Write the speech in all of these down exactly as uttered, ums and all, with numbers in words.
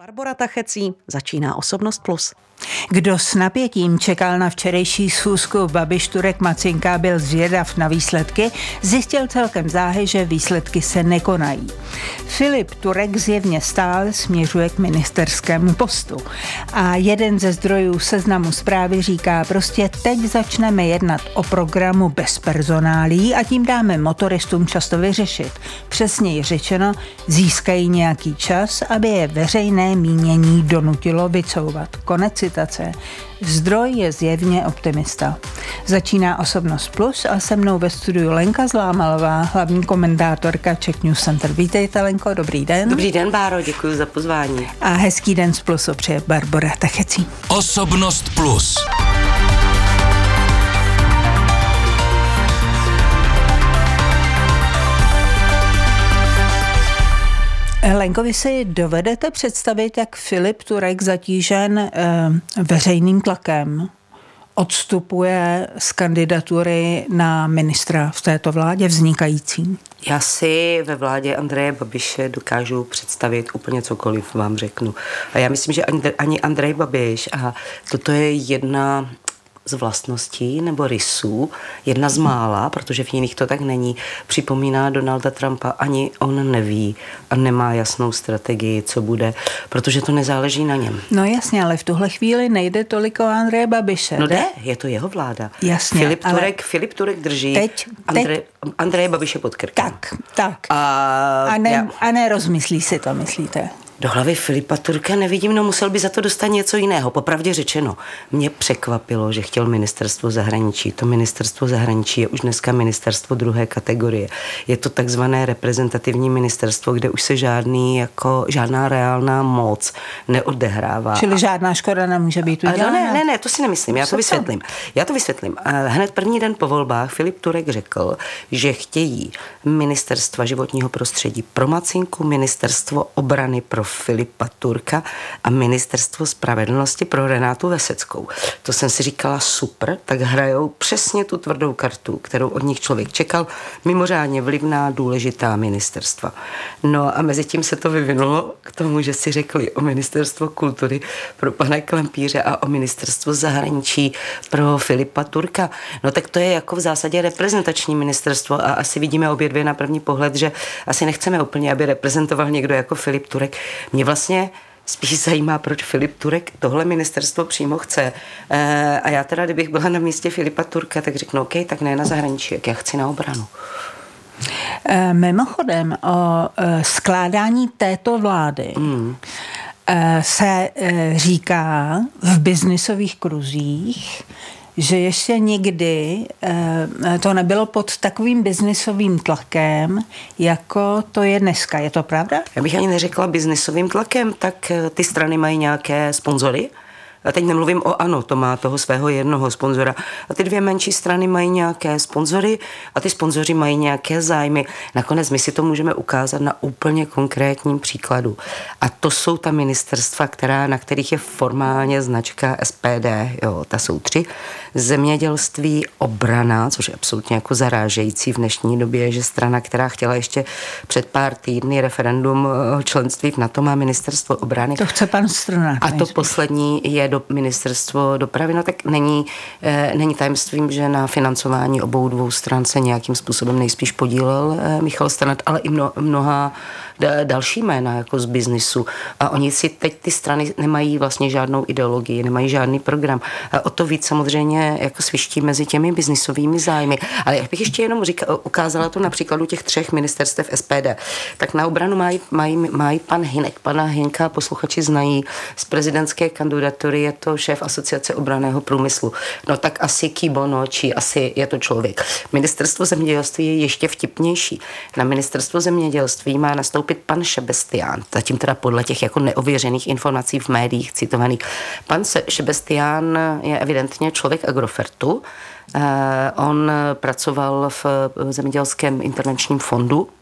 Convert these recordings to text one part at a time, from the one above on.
Barbora Tachecí, začíná Osobnost plus. Kdo s napětím čekal na včerejší schůzku Babiš, Turek, Macinka, byl zvědav na výsledky, zjistil celkem záhy, že výsledky se nekonají. Filip Turek zjevně stále směřuje k ministerskému postu. A jeden ze zdrojů Seznamu Zprávy říká, prostě teď začneme jednat o programu bez personálí a tím dáme motoristům často vyřešit. Přesněji řečeno, získají nějaký čas, aby je veřejné mínění donutilo vycouvat. Konec citace. Zdroj je zjevně optimista. Začíná Osobnost plus a se mnou ve studiu Lenka Zlámalová, hlavní komentátorka Czech News Center. Vítejte, Lenko, dobrý den. Dobrý den, Báro, děkuji za pozvání. A hezký den z Plusu přeje Barbora Tachecí. Osobnost plus. Lenko, vy si dovedete představit, jak Filip Turek, zatížen e, veřejným tlakem, odstupuje z kandidatury na ministra v této vládě vznikající? Já si ve vládě Andreje Babiše dokážu představit úplně cokoliv, vám řeknu. A já myslím, že ani Andrej Babiš, a toto je jedna z vlastností nebo rysů, jedna z mála, protože v jiných to tak není, připomíná Donalda Trumpa, ani on neví a nemá jasnou strategii, co bude, protože to nezáleží na něm. No jasně, ale v tuhle chvíli nejde tolik o Andreje Babiše. No jde, je to jeho vláda. Jasně, Filip ale Turek, Filip Turek drží teď, Andrej, teď, Andreje Babiše pod krkem. Tak, tak. A, a, ne, já, a nerozmyslí si to, myslíte? Do hlavy Filipa Turka nevidím, no musel by za to dostat něco jiného. Popravdě řečeno, mě překvapilo, že chtěl ministerstvo zahraničí. To ministerstvo zahraničí je už dneska ministerstvo druhé kategorie. Je to takzvané reprezentativní ministerstvo, kde už se žádný, jako, žádná reálná moc neodehrává. Čili žádná škoda nemůže být udělána? No ne, ne, ne, to si nemyslím, já to vysvětlím. Já to vysvětlím. Hned první den po volbách Filip Turek řekl, že chtějí ministerstva životního prostředí pro Macinku, ministerstvo obrany pro Filipa Turka a ministerstvo spravedlnosti pro Renátu Veseckou. To jsem si říkala super, tak hrajou přesně tu tvrdou kartu, kterou od nich člověk čekal, mimořádně vlivná, důležitá ministerstva. No a mezi tím se to vyvinulo k tomu, že si řekli o ministerstvo kultury pro pana Klempíře a o ministerstvo zahraničí pro Filipa Turka. No tak to je jako v zásadě reprezentační ministerstvo a asi vidíme obě dvě na první pohled, že asi nechceme úplně, aby reprezentoval někdo jako Filip Turek. Mě vlastně spíš zajímá, proč Filip Turek tohle ministerstvo přímo chce. E, a já teda, kdybych byla na místě Filipa Turka, tak řeknu, OK, tak ne na zahraničí, jak já chci na obranu. E, mimochodem, o e, skládání této vlády mm. e, se e, říká v biznisových kruzích, že ještě nikdy e, to nebylo pod takovým biznisovým tlakem, jako to je dneska. Je to pravda? Já bych ani neřekla biznisovým tlakem, tak ty strany mají nějaké sponzory. A teď nemluvím o ANO, to má toho svého jednoho sponzora. A ty dvě menší strany mají nějaké sponzory a ty sponzoři mají nějaké zájmy. Nakonec my si to můžeme ukázat na úplně konkrétním příkladu. A to jsou ta ministerstva, která, na kterých je formálně značka S P D. Jo, ta jsou tři. Zemědělství, obrana, což je absolutně jako zarážející v dnešní době, že strana, která chtěla ještě před pár týdny referendum o členství v NATO, má ministerstvo obrany. To chce pan Strnad. A to poslední je do ministerstvo dopravy, no tak není, e, není tajemstvím, že na financování obou dvou stran se nějakým způsobem nejspíš podílel e, Michal Strnad, ale i mno, mnoha d- další jména jako z biznisu. A oni si teď ty strany nemají vlastně žádnou ideologii, nemají žádný program. A o to víc samozřejmě jako sviští mezi těmi biznisovými zájmy. Ale jak bych ještě jenom říkala, ukázala to na příkladu těch třech ministerstev S P D. Tak na obranu mají, mají, mají pan Hynek. Pana Hynka posluchači znají z prezidentské kandidatury, je to šéf Asociace obranného průmyslu. No tak asi Kibono, či asi je to člověk. Ministerstvo zemědělství je ještě vtipnější. Na ministerstvo zemědělství má nastoupit pan Šebestián. Zatím teda podle těch jako neověřených informací v médiích citovaných. Pan Šebestián je evidentně člověk Agrofertu. On pracoval v zemědělském intervenčním fondu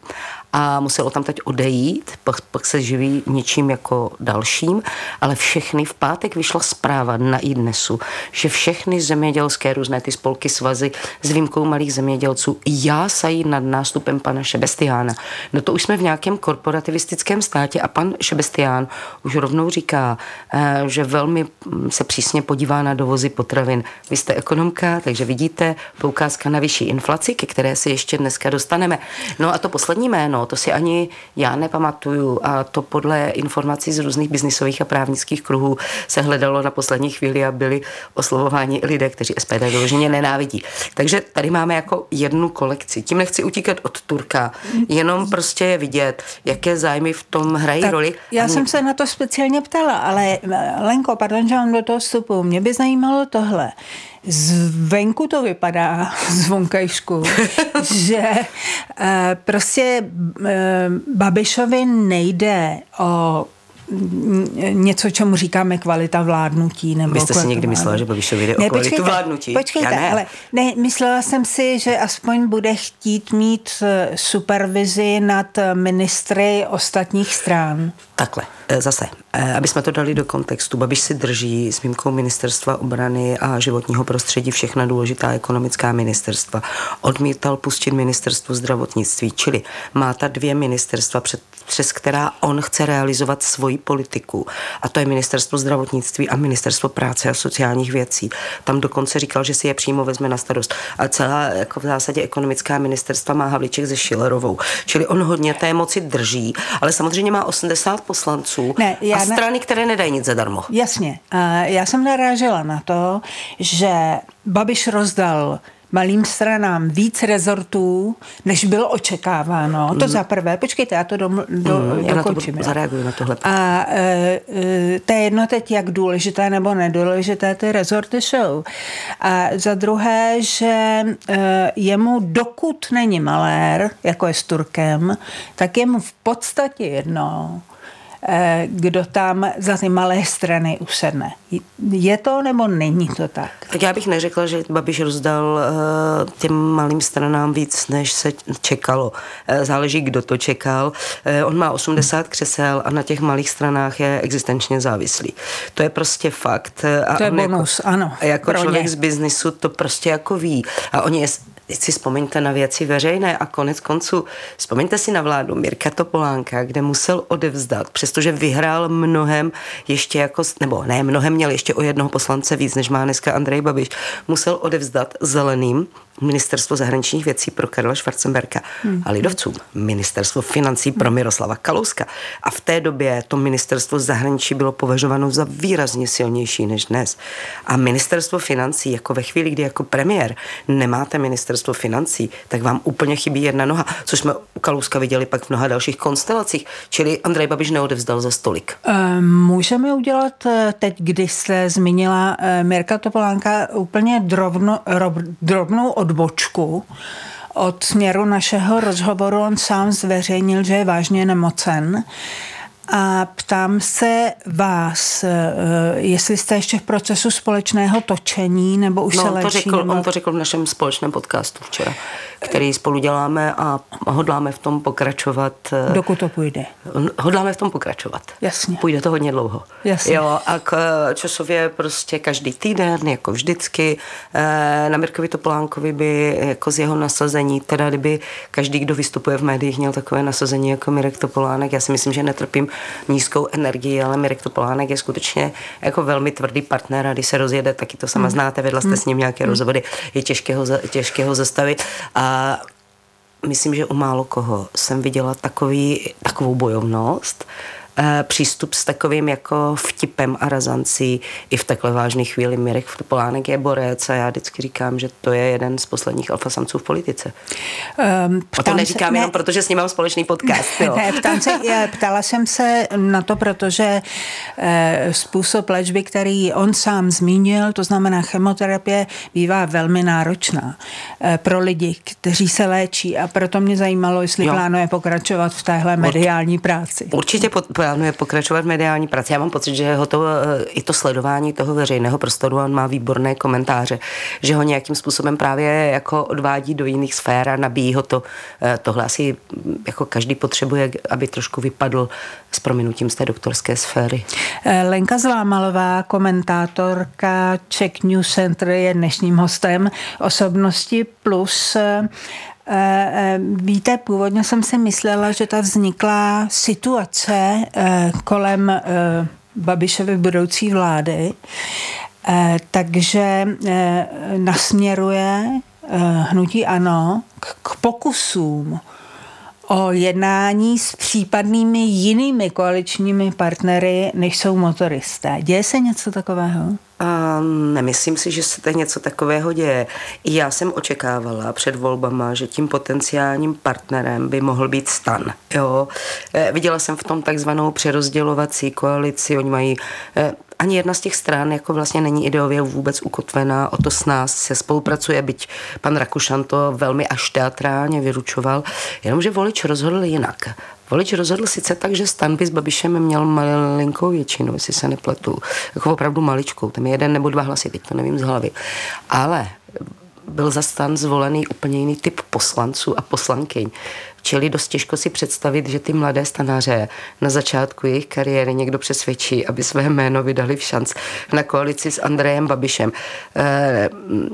a muselo tam teď odejít, pak, pak se živí něčím jako dalším, ale všechny v pátek vyšla zpráva na iDnesu, že všechny zemědělské různé ty spolky, svazy s výjimkou malých zemědělců jásají nad nástupem pana Šebestiána. No to už jsme v nějakém korporativistickém státě a pan Šebestián už rovnou říká, že velmi se přísně podívá na dovozy potravin. Vy jste ekonomka, takže vidíte poukázka na vyšší inflaci, ke které se ještě dneska dostaneme. No a to poslední jméno, to si ani já nepamatuju a to podle informací z různých biznisových a právnických kruhů se hledalo na poslední chvíli a byli oslovováni i lidé, kteří S P D vyloženě nenávidí. Takže tady máme jako jednu kolekci. Tím nechci utíkat od Turka, jenom prostě je vidět, jaké zájmy v tom hrají tak roli. Já jsem se na to speciálně ptala, ale Lenko, pardon, že vám do toho vstupu, mě by zajímalo tohle. Zvenku to vypadá, z vonkajšku, že e, prostě e, Babišovi nejde o něco, čemu říkáme kvalita vládnutí. Nebo vy jste si někdy myslela, že Babišovi jde o kvalitu počkejte, vládnutí? Počkejte, ne. ale ne, myslela jsem si, že aspoň bude chtít mít supervizi nad ministry ostatních stran. Takhle, zase, aby jsme to dali do kontextu, Babiš si drží s výjimkou ministerstva obrany a životního prostředí všechna důležitá ekonomická ministerstva. Odmítal pustit ministerstvo zdravotnictví, čili má ta dvě ministerstva, před, přes která on chce realizovat svoji politiku. A to je ministerstvo zdravotnictví a ministerstvo práce a sociálních věcí. Tam dokonce říkal, že si je přímo vezme na starost. A celá jako v zásadě ekonomická ministerstva má Havlíček se Schillerovou. Čili on hodně té moci drží, ale samozřejmě má osmdesát poslanců ne, a strany, ne... které nedají nic zadarmo. Jasně. Já jsem narážela na to, že Babiš rozdal malým stranám víc rezortů, než bylo očekáváno. Mm. To za prvé. Počkejte, já to do, do, mm, já dokončím. Na to zareaguju na tohle. A e, e, to je jedno teď, jak důležité nebo nedůležité ty rezorty jsou. A za druhé, že e, jemu, dokud není malér, jako je s Turkem, tak jemu v podstatě jedno, kdo tam za ty malé strany usedne. Je to nebo není to tak? Tak já bych neřekla, že Babiš rozdal uh, těm malým stranám víc, než se čekalo. Uh, záleží, kdo to čekal. Uh, on má osmdesát křesel a na těch malých stranách je existenčně závislý. To je prostě fakt. A to je bonus, jako, ano. Jako člověk z biznisu to prostě jako ví. A oni je si vzpomeňte na věci veřejné a konec konců vzpomeňte si na vládu Mirka Topolánka, kde musel odevzdat, přestože vyhrál mnohem ještě jako, nebo ne mnohem, měl ještě o jednoho poslance víc, než má dneska Andrej Babiš, musel odevzdat zeleným ministerstvo zahraničních věcí pro Karla Schwarzenberga hmm. a lidovcům ministerstvo financí pro Miroslava Kalouska. A v té době to ministerstvo zahraničí bylo považováno za výrazně silnější než dnes. A ministerstvo financí, jako ve chvíli, kdy jako premiér nemáte ministerstvo financí, tak vám úplně chybí jedna noha, což jsme u Kalouska viděli pak v mnoha dalších konstelacích. Čili Andrej Babiš neodevzdal za stolik. Můžeme udělat teď, když jste zmínila Mirka Topolánka, úplně drobno, rob, drobnou odbočku od směru našeho rozhovoru. On sám zveřejnil, že je vážně nemocen. A ptám se vás, jestli jste ještě v procesu společného točení, nebo už no, se léčí? To řekl, nebo... On to řekl v našem společném podcastu včera, který spolu děláme a hodláme v tom pokračovat. Dokud to půjde? Hodláme v tom pokračovat. Jasně. Půjde to hodně dlouho. Jasně. Jo, a k, časově prostě každý týden, jako vždycky. Na Mirkovi Topolánkovi by jako z jeho nasazení, teda kdyby každý, kdo vystupuje v médiích, měl takové nasazení jako Mirek Topolánek. Já si myslím, že netrpím nízkou energii, ale Mirek Topolánek je skutečně jako velmi tvrdý partner a když se rozjede, taky to sama znáte, vedla jste s ním nějaké rozhovody, je těžké ho, těžké ho zastavit a myslím, že u málo koho jsem viděla takový, takovou bojovnost, přístup s takovým jako vtipem a razancí i v takhle vážné chvíli. Mirek Topolánek je borec a já vždycky říkám, že to je jeden z posledních alfasamců v politice. Um, a to neříkám se, jenom ne, protože s ním mám společný podcast. Jo. Ne, ptám se, já, ptala jsem se na to, protože eh, způsob léčby, který on sám zmínil, to znamená chemoterapie, bývá velmi náročná eh, pro lidi, kteří se léčí a proto mě zajímalo, jestli jo. plánuje pokračovat v téhle mediální práci. Určitě pod, plánuje pokračovat v mediální práci. Já mám pocit, že ho to, i to sledování toho veřejného prostoru, on má výborné komentáře, že ho nějakým způsobem právě jako odvádí do jiných sfér a nabíjí ho to. Tohle asi jako každý potřebuje, aby trošku vypadl s prominutím z té doktorské sféry. Lenka Zlámalová, komentátorka Czech News Center, je dnešním hostem Osobnosti plus. Víte, původně jsem si myslela, že ta vzniklá situace kolem Babišovy budoucí vlády, takže nasměruje hnutí ANO k pokusům o jednání s případnými jinými koaličními partnery, než jsou motoristé. Děje se něco takového? A nemyslím si, že se to něco takového děje. I já jsem očekávala před volbama, že tím potenciálním partnerem by mohl být STAN. Jo. Viděla jsem v tom takzvanou přerozdělovací koalici. Oni mají ani jedna z těch stran jako vlastně není ideově vůbec ukotvená, o to s nás se spolupracuje, byť pan Rakušan to velmi až teatrálně vyručoval, jenomže volič rozhodl jinak. Volič rozhodl sice tak, že STAN by s Babišem měl malinkou většinu, jestli se nepletu, jako opravdu maličkou, tam je jeden nebo dva hlasy, teď to nevím z hlavy, ale byl za STAN zvolený úplně jiný typ poslanců a poslankyň. Čili dost těžko si představit, že ty mladé stanáře na začátku jejich kariéry někdo přesvědčí, aby své jméno vydali v šanc na koalici s Andrejem Babišem. E,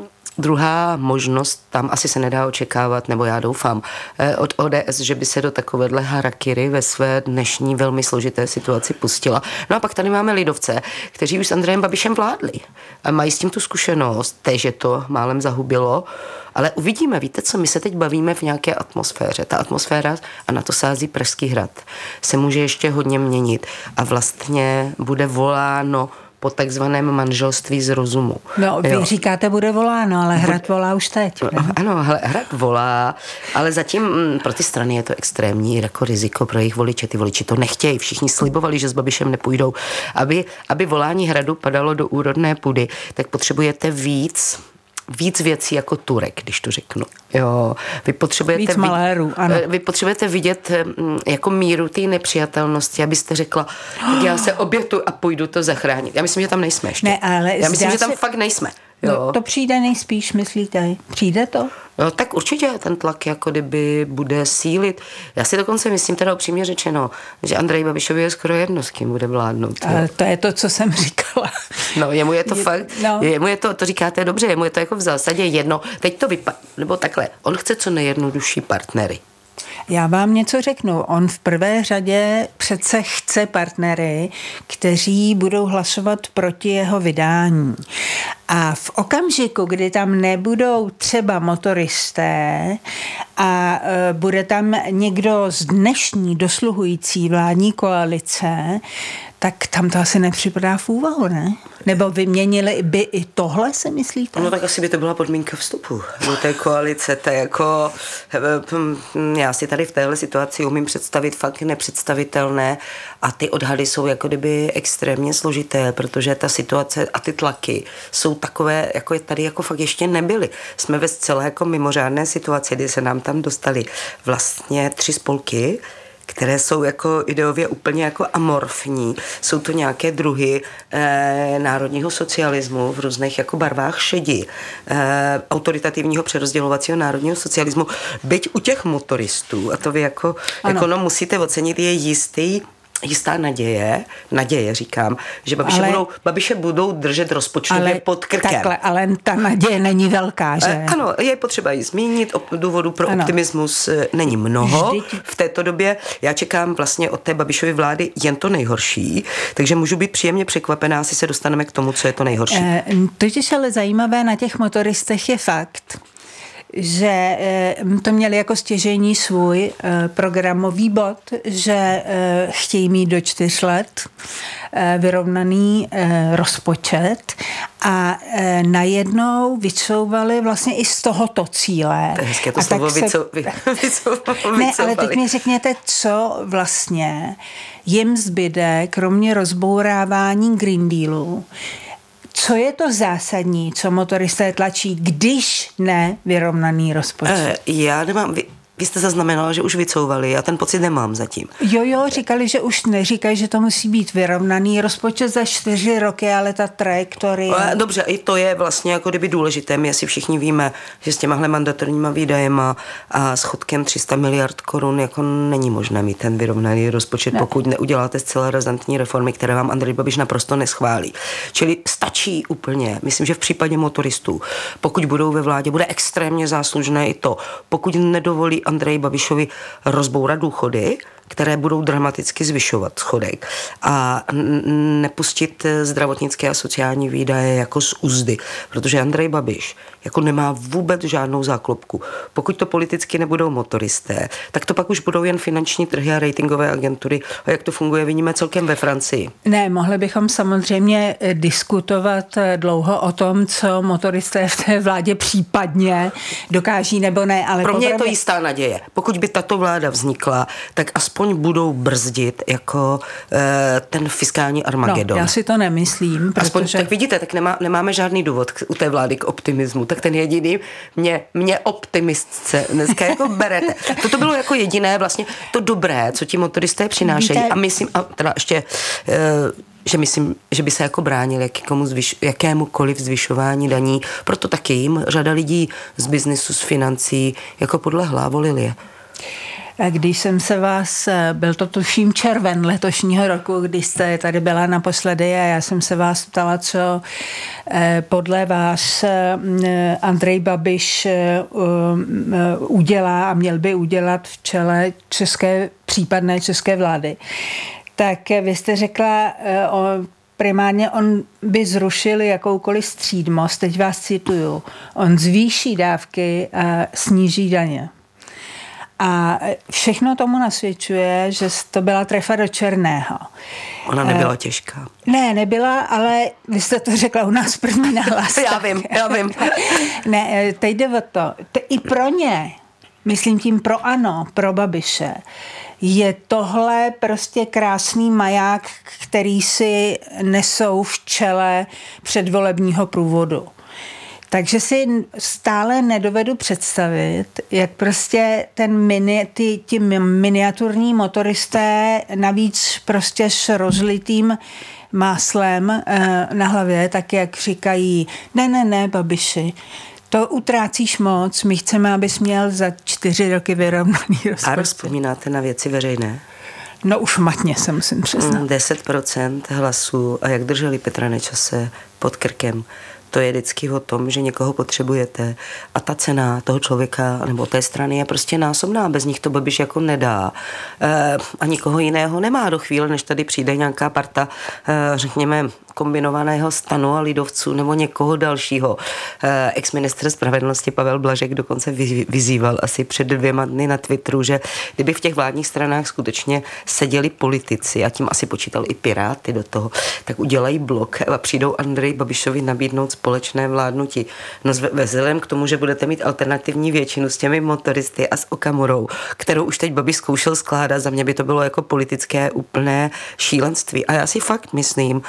druhá možnost, tam asi se nedá očekávat, nebo já doufám, od O D S, že by se do takovéhle harakiri ve své dnešní velmi složité situaci pustila. No a pak tady máme lidovce, kteří už s Andrejem Babišem vládli a mají s tím tu zkušenost, že to málem zahubilo, ale uvidíme, víte co, my se teď bavíme v nějaké atmosféře. Ta atmosféra, a na to sází Pražský hrad, se může ještě hodně měnit a vlastně bude voláno po takzvaném manželství z rozumu. No, vy jo. říkáte, bude voláno, ale Hrad volá už teď. Ne? Ano, Hrad volá, ale zatím pro ty strany je to extrémní jako riziko pro jejich voliče. Ty voliči to nechtějí. Všichni slibovali, že s Babišem nepůjdou. Aby, aby volání Hradu padalo do úrodné půdy, tak potřebujete víc víc věcí jako Turek, když to řeknu. Jo, vy potřebujete víc malérů, ano. Vy potřebujete vidět jako míru té nepřijatelnosti, abyste řekla, tak já se obětu a půjdu to zachránit. Já myslím, že tam nejsme ještě. Ne, ale já myslím, že tam se... fakt nejsme. Jo. No, to přijde nejspíš, myslíte? Přijde to? No, tak určitě ten tlak jako kdyby bude sílit. Já si dokonce myslím, teda upřímně řečeno, že Andrej Babišovi je skoro jedno, s kým bude vládnout. Ale to je to, co jsem říkala. No, jemu je to je, fakt, no. jemu je to, to říkáte dobře, jemu je to jako v zásadě jedno. Teď to vypadá, nebo takhle, on chce co nejjednodušší partnery. Já vám něco řeknu. On v prvé řadě přece chce partnery, kteří budou hlasovat proti jeho vydání. A v okamžiku, kdy tam nebudou třeba motoristé a e, bude tam někdo z dnešní dosluhující vládní koalice, tak tam to asi nepřipadá v úvahu, ne? Nebo vyměnili by i tohle, si myslíte? No tak asi by to byla podmínka vstupu do té koalice. To je jako, já si tady v téhle situaci umím představit fakt nepředstavitelné a ty odhady jsou jako kdyby extrémně složité, protože ta situace a ty tlaky jsou takové, jako tady jako fakt ještě nebyly. Jsme ve zcela jako mimořádné situaci, kdy se nám tam dostali vlastně tři spolky, které jsou jako ideově úplně jako amorfní. Jsou to nějaké druhy eh, národního socialismu v různých jako barvách šedi, eh, autoritativního přerozdělovacího národního socialismu. Byť u těch motoristů, a to vy jako ekonom musíte ocenit, je jistý jistá naděje, naděje říkám, že Babiše, ale, budou, Babiše budou držet rozpočtově pod krkem. Takhle, ale ta naděje není velká, že? Ano, je potřeba ji zmínit, důvodů pro ano. optimismus není mnoho. Vždyť. V této době já čekám vlastně od té Babišovy vlády jen to nejhorší, takže můžu být příjemně překvapená, asi se dostaneme k tomu, co je to nejhorší. E, totiž ale zajímavé na těch motoristech je fakt, že to měli jako stěžejní svůj programový bod, že chtějí mít do čtyř let vyrovnaný rozpočet a najednou vycouvali vlastně i z tohoto cíle. To je hezké to slovo se... vycou... vycouvali. Ne, ale teď mi řekněte, co vlastně jim zbyde, kromě rozbourávání Green Dealu. Co je to zásadní, co motoristé tlačí, když ne vyrovnaný rozpočet? Já nemám... vy jste zaznamenala, že už vycouvali, já ten pocit nemám zatím. Jo, jo, říkali, že už neříkají, že to musí být vyrovnaný rozpočet za čtyři roky, ale ta trajektorie... Dobře, i to je vlastně jako kdyby důležité. My asi všichni víme, že s těmahle mandatorníma výdajema a schodkem tři sta miliard korun jako není možné mít ten vyrovnaný rozpočet, ne. Pokud neuděláte zcela razantní reformy, které vám Andrej Babiš naprosto neschválí. Čili stačí úplně, myslím, že v případě motoristů, pokud budou ve vládě, bude extrémně záslužné i to, pokud nedovolí Andrej Babišovi rozbourat důchody, které budou dramaticky zvyšovat schodek a nepustit zdravotnické a sociální výdaje jako z uzdy, protože Andrej Babiš jako nemá vůbec žádnou záklopku. Pokud to politicky nebudou motoristé, tak to pak už budou jen finanční trhy a ratingové agentury. A jak to funguje, vidíme celkem ve Francii. Ne, mohli bychom samozřejmě diskutovat dlouho o tom, co motoristé v té vládě případně dokáží nebo ne, ale pro mě povrmě... je to jistá naděje. Pokud by tato vláda vznikla, tak aspoň budou brzdit jako e, ten fiskální armagedon. No, já si to nemyslím, protože... Aspoň, tak vidíte, tak nemá, nemáme žádný důvod k, u té vlády k optimismu, tak ten jediný mě, mě optimistce dneska jako berete. Toto bylo jako jediné vlastně to dobré, co ti motoristé přinášejí. A myslím, a teda ještě, e, že myslím, že by se jako bránil jakému zvyš, jakémukoliv zvyšování daní, proto taky jim řada lidí z biznisu, z financí jako podlehla, volili je. Když jsem se vás, byl to tuším červen letošního roku, když jste tady byla naposledy a já jsem se vás ptala, co podle vás Andrej Babiš udělá a měl by udělat v čele české, případné české vlády. Tak vy jste řekla, o, primárně on by zrušil jakoukoliv střídmost, teď vás cituju, on zvýší dávky a sníží daně. A všechno tomu nasvědčuje, že to byla trefa do černého. Ona nebyla těžká. Ne, nebyla, ale vy jste to řekla u nás první nahlas. Já vím, já vím. Ne, teď jde o to. I pro ně, myslím tím pro ANO, pro Babiše, je tohle prostě krásný maják, který si nesou v čele předvolebního průvodu. Takže si stále nedovedu představit, jak prostě ten mini, ty, ty miniaturní motoristé navíc prostě s rozlitým máslem e, na hlavě, tak jak říkají, ne, ne, ne, Babiši, to utrácíš moc, my chceme, abys měl za čtyři roky vyrovnaný rozpočet. A rozpomínáte na věci veřejné? No už matně se musím přiznat. deset procent hlasů a jak drželi Petra Nečase pod krkem. To je vždycky o tom, že někoho potřebujete a ta cena toho člověka nebo té strany je prostě násobná. Bez nich to Babiš jako nedá. E, a nikoho jiného nemá do chvíle, než tady přijde nějaká parta, e, řekněme, kombinovaného stanu a lidovců nebo někoho dalšího. E, ex-ministr spravedlnosti Pavel Blažek dokonce vyzýval asi před dvěma dny na Twitteru, že kdyby v těch vládních stranách skutečně seděli politici a tím asi počítal i Piráty do toho, tak udělají blok a přijdou Andrej Babišovi nabídnout společné vládnutí. No vzhledem k tomu, že budete mít alternativní většinu s těmi motoristy a s Okamurou, kterou už teď Babiš zkoušel skládat, za mě by to bylo jako politické úplné šílenství. A já si fakt myslím,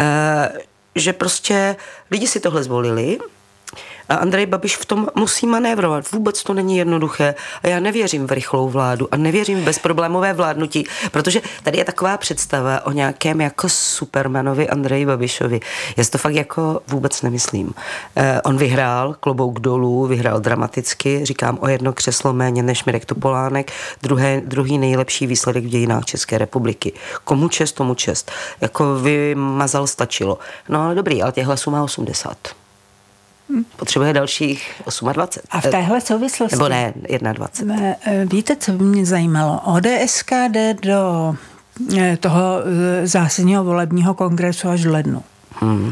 že prostě lidi si tohle zvolili a Andrej Babiš v tom musí manévrovat. Vůbec to není jednoduché a já nevěřím v rychlou vládu a nevěřím v bezproblémové vládnutí, protože tady je taková představa o nějakém jako supermanovi Andreji Babišovi. Já si to fakt jako vůbec nemyslím. Eh, on vyhrál, klobouk dolů, vyhrál dramaticky, říkám o jedno křeslo méně než Mirek Topolánek, druhé, druhý nejlepší výsledek v dějinách České republiky. Komu čest, tomu čest. Jako vymazal, stačilo. No ale dobrý, ale těch hlasů má osmdesát. Potřebuje dalších dvacet osm. A v téhle souvislosti... Nebo ne, dvacet jedna. Víte, co by mě zajímalo? O D S K jde do toho zásadního volebního kongresu až v lednu. Hmm.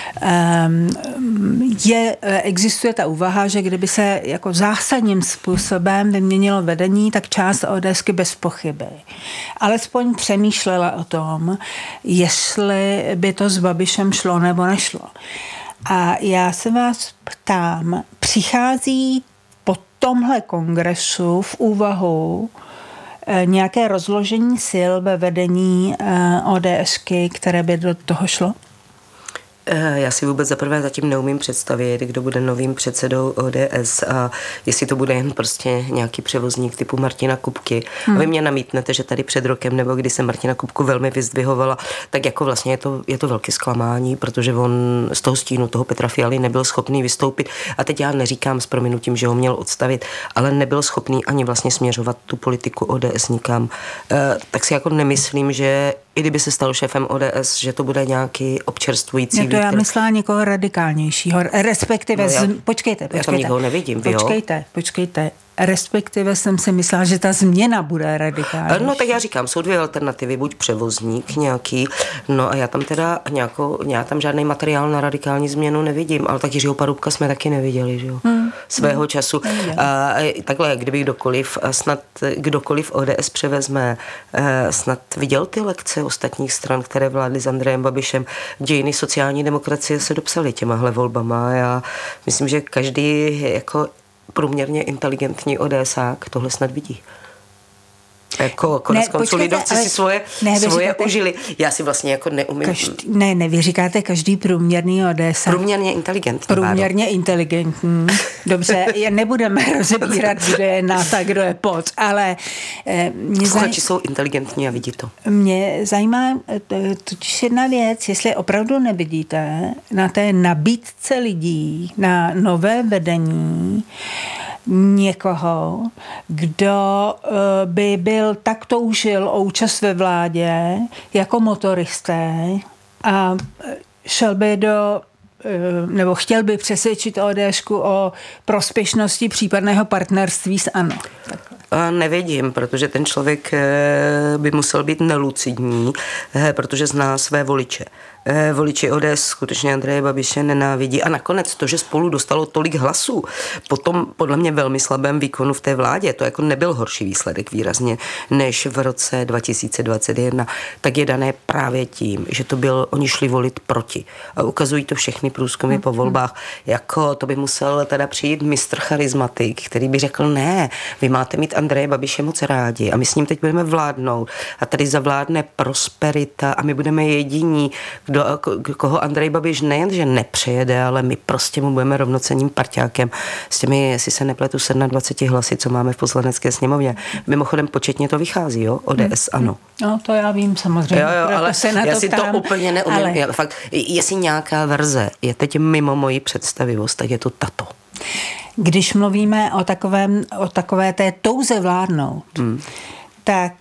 Je, existuje ta úvaha, že kdyby se jako zásadním způsobem vyměnilo vedení, tak část ODSky bez pochyby alespoň přemýšlela o tom, jestli by to s Babišem šlo nebo nešlo. A já se vás ptám, přichází po tomhle kongresu v úvahu nějaké rozložení sil ve vedení ODSky, které by do toho šlo? Já si vůbec zaprvé zatím neumím představit, kdo bude novým předsedou O D S a jestli to bude jen prostě nějaký převozník typu Martina Kupky. Hmm. A vy mě namítnete, že tady před rokem, nebo když jsem Martina Kupku velmi vyzdvihovala, tak jako vlastně je to, je to velké zklamání, protože on z toho stínu toho Petra Fialy nebyl schopný vystoupit. A teď já neříkám s prominutím, že ho měl odstavit, ale nebyl schopný ani vlastně směřovat tu politiku O D S nikam. E, tak si jako nemyslím, že i kdyby se stal šéfem O D S, že to bude nějaký občerstvující vítr. Já myslela někoho radikálnějšího, respektive, no já, z... počkejte, počkejte. Já tam nikoho nevidím, vy Počkejte, jo? počkejte. Respektive jsem si myslela, že ta změna bude radikální. No tak já říkám, jsou dvě alternativy, buď převozník nějaký, no a já tam teda nějakou, já tam žádný materiál na radikální změnu nevidím, ale tak Jiřího Paroubka jsme taky neviděli, že jo, hmm. svého hmm. času. A takhle, kdyby kdokoliv, snad kdokoliv O D S převezme, snad viděl ty lekce ostatních stran, které vládly s Andrejem Babišem, dějiny sociální demokracie se dopsaly těmahle volbama. Já myslím, že každý jako průměrně inteligentní ODSák tohle snad vidí. Jako konec ne, konců lidovci si svoje, ne, svoje říkáte, užili. Já si vlastně jako neumím. Každý, ne, ne, vy říkáte každý průměrný ODSák. Průměrně inteligentní. Průměrně Báro. inteligentní. Dobře, nebudeme rozebírat, kdo je nad a kdo je pod, ale mě Sluchači zaj... jsou inteligentní a vidí to. Mě zajímá totiž jedna věc, jestli opravdu nevidíte na té nabídce lidí, na nové vedení, někoho, kdo by byl tak toužil o účast ve vládě jako motoristé a šel by do nebo chtěl by přesvědčit ODSku o prospěšnosti případného partnerství s ANO. A nevidím, protože ten člověk by musel být nelucidní, protože zná své voliče. Voliči O D S skutečně Andreje Babiše nenávidí a nakonec to, že Spolu dostalo tolik hlasů po tom podle mě velmi slabém výkonu v té vládě, to jako nebyl horší výsledek výrazně než v roce dva tisíce dvacet jedna, tak je dané právě tím, že to byl, oni šli volit proti a ukazují to všechny průzkumy po volbách, jako to by musel teda přijít mistr charizmatik, který by řekl, ne, vy máte mít Andreje Babiše moc rádi a my s ním teď budeme vládnout a tady zavládne prosperita a my budeme jediní, kdo, koho Andrej Babiš nejenže nepřejede, ale my prostě mu budeme rovnocenným parťákem s těmi, jestli se nepletu, dvacet sedm hlasy, co máme v poslanecké sněmovně. Mimochodem početně to vychází, jo? O D S, ano. No, to já vím samozřejmě. Jo, jo, ale se na já to si ptám, to úplně neumím. Ale... Já, fakt, jestli nějaká verze je teď mimo moji představivost, tak je to tato. Když mluvíme o, takovém, o takové té touze vládnout, hmm. tak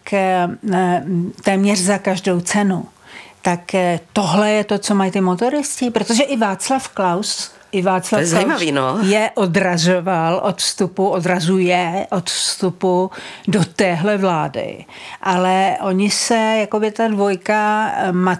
téměř za každou cenu, tak tohle je to, co mají ty motoristi, protože i Václav Klaus, i Václav Klaus zajímavý, no. je odražoval od vstupu, odrazuje od vstupu do téhle vlády. Ale oni se, jako by ta dvojka,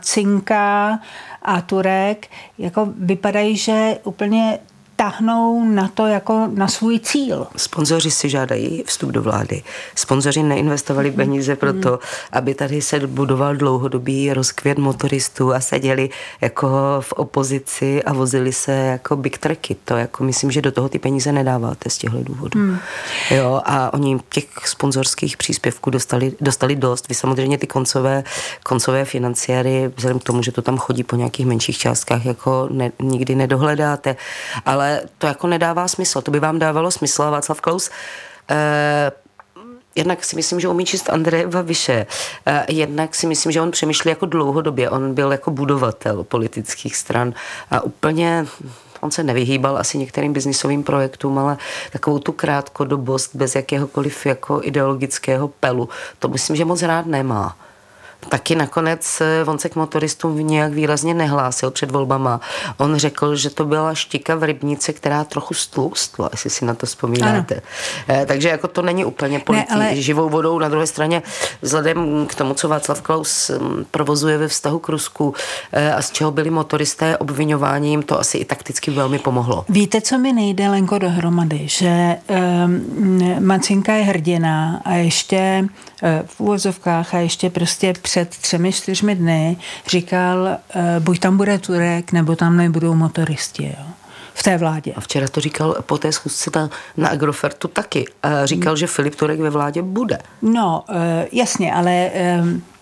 Macinka a Turek, jako vypadají, že úplně táhnou na to jako na svůj cíl. Sponzoři si žádají vstup do vlády. Sponzoři neinvestovali peníze pro to, aby tady se budoval dlouhodobý rozkvět motoristů a seděli jako v opozici a vozili se jako big trucky. To jako myslím, že do toho ty peníze nedáváte z těchto důvodů. Hmm. Jo, a oni těch sponzorských příspěvků dostali, dostali dost. Vy samozřejmě ty koncové, koncové financiéry, vzhledem k tomu, že to tam chodí po nějakých menších částkách, jako ne, nikdy nedohledáte. Ale to jako nedává smysl. To by vám dávalo smysl. A Václav Klaus eh, jednak si myslím, že umí číst Andreje Babiše. Eh, jednak si myslím, že on přemýšlí jako dlouhodobě. On byl jako budovatel politických stran a úplně on se nevyhýbal asi některým biznisovým projektům, ale takovou tu krátkodobost bez jakéhokoliv jako ideologického pelu. To myslím, že moc rád nemá. Taky nakonec on se k motoristům nějak výrazně nehlásil před volbama. On řekl, že to byla štika v rybnici, která trochu stloustla, jestli si na to vzpomínáte. Ano. Takže jako to není úplně polití ale... živou vodou. Na druhé straně vzhledem k tomu, co Václav Klaus provozuje ve vztahu k Rusku a z čeho byli motoristé obviňováni, jim to asi i takticky velmi pomohlo. Víte, co mi nejde, Lenko, dohromady? Že um, Macinka je hrdina a ještě uh, v úvozovkách a ještě prostě před třemi, čtyřmi dny říkal, uh, buď tam bude Turek, nebo tam nebudou motoristi, jo. V té vládě. A včera to říkal po té schůzce na, na Agrofertu taky. A říkal, že Filip Turek ve vládě bude. No, uh, jasně, ale uh,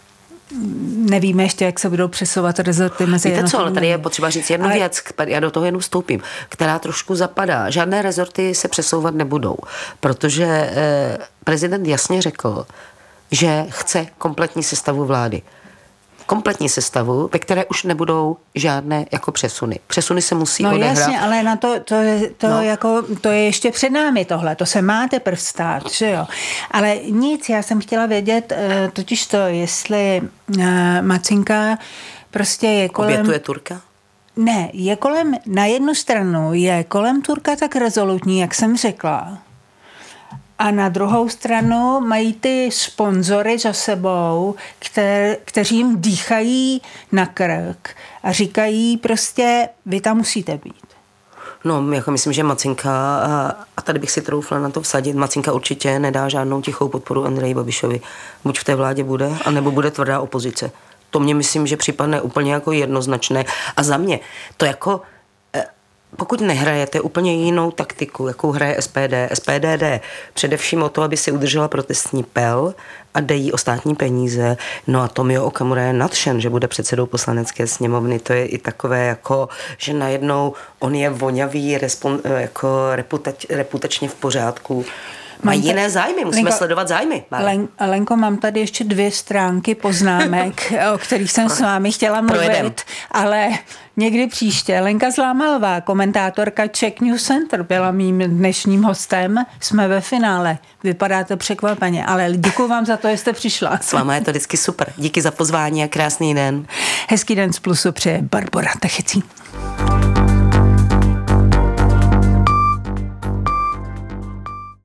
nevíme ještě, jak se budou přesouvat rezorty mezi Víte co, ale tady je potřeba říct jednu ale... věc, já do toho jenom vstoupím, která trošku zapadá. Žádné rezorty se přesouvat nebudou, protože eh, prezident jasně řekl, že chce kompletní sestavu vlády. Kompletní sestavu, ve které už nebudou žádné jako přesuny. Přesuny se musí no odehrát. No jasně, ale na to, to, to, no. jako, to je ještě před námi tohle, to se má teprve stát, že jo. Ale nic, já jsem chtěla vědět totiž to, jestli Macinka prostě je kolem... Obětuje Turka? Ne, je kolem, na jednu stranu je kolem Turka tak rezolutní, jak jsem řekla. A na druhou stranu mají ty sponzory za sebou, kter, kteří jim dýchají na krk a říkají prostě, vy tam musíte být. No, jako myslím, že Macinka, a tady bych si troufla na to vsadit, Macinka určitě nedá žádnou tichou podporu Andreji Babišovi. Buď v té vládě bude, anebo bude tvrdá opozice. To mě myslím, že připadne úplně jako jednoznačné. A za mě to jako... Pokud nehrajete úplně jinou taktiku, jakou hraje S P D, S P D jde především o to, aby si udržela protestní pel a jde jí o státní peníze. No a Tomio Okamura je nadšen, že bude předsedou poslanecké sněmovny. To je i takové jako, že najednou on je voňavý, respon, jako reputač, reputačně v pořádku. Mají jiné zájmy, musíme Lenko, sledovat zájmy. Len, Lenko, mám tady ještě dvě stránky poznámek, o kterých jsem s vámi chtěla mluvit, Projedem. ale někdy příště. Lenka Zlámalová, komentátorka Czech News Center, byla mým dnešním hostem. Jsme ve finále. Vypadáte překvapeně, ale děkuji vám za to, že jste přišla. S váma je to vždycky super. Díky za pozvání a krásný den. Hezký den z Plusu přeje Barbora Techecí.